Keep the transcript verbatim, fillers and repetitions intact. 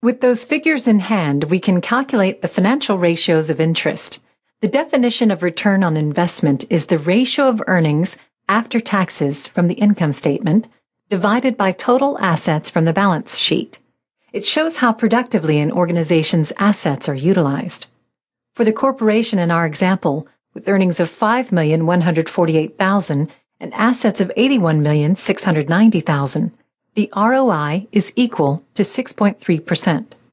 With those figures in hand, we can calculate the financial ratios of interest. The definition of return on investment is the ratio of earnings after taxes from the income statement divided by total assets from the balance sheet. It shows how productively an organization's assets are utilized. For the corporation in our example, with earnings of five million one hundred forty-eight thousand dollars and assets of eighty-one million six hundred ninety thousand dollars, the R O I is equal to six point three percent.